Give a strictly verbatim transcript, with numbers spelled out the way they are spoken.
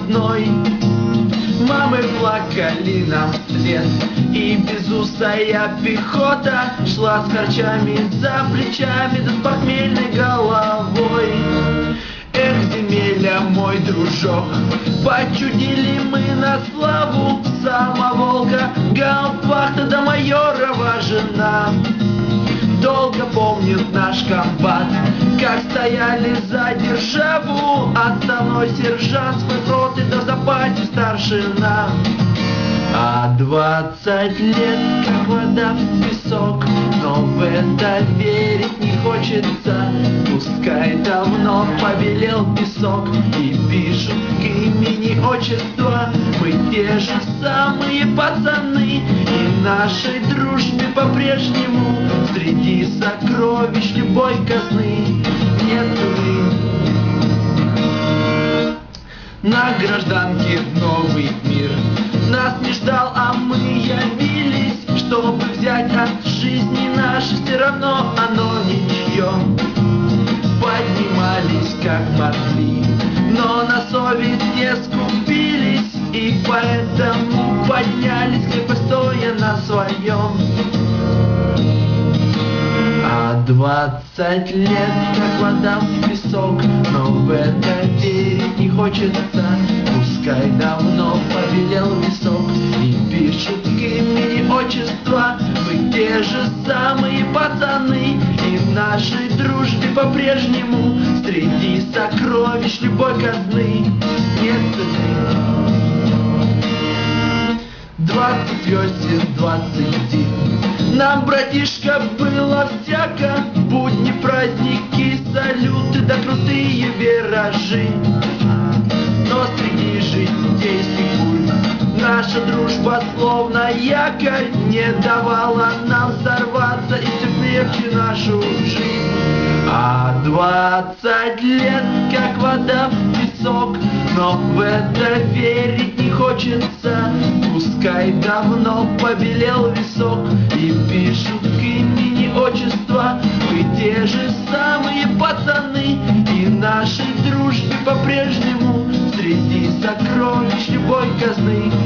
одной. Мамы плакали нам вслед, и безусая пехота шла с харчами за плечами, да с похмельной головой. Эх, земля, мой дружок, почудили мы на славу самоволка, гауптвахта да майорова жена. Долго помнит наш комбат, как стояли за державу отставной сержант свой роты да в запасе старшина. А двадцать лет, как вода в песок, но в это верить не хочется. Пускай давно побелел песок и пишут к имени отчества. Мы те же самые пацаны, и нашей дружбе по-прежнему среди сокровищ любой казны нет цены. На гражданке в новый мир нас не ждал, а мы явились, чтобы взять от жизни нашей, все равно оно ничье. Поднимались как могли, но на совесть не скупились, и поэтому поднялись, крепко стоя на своем. А двадцать лет, как вода в песок, но в это верить не хочется. Пускай давно побелел песок и пишут к имени отчества. Мы те же самые пацаны, и в нашей дружбе по-прежнему среди сокровищ любой казны нет цены. Двадцать весен, двадцать зим, нам, братишка, было всяко. Будни, праздники, салюты да крутые виражи. Но среди житейских бурь наша дружба словно якорь не давала нам сорваться и все крепче нашу жизнь. А двадцать лет, как вода в песок, но в это верить не хочется. Пускай давно побелел висок и пишут к имени отчества. Мы те же самые пацаны, и нашей дружбе по-прежнему среди сокровищ любой казны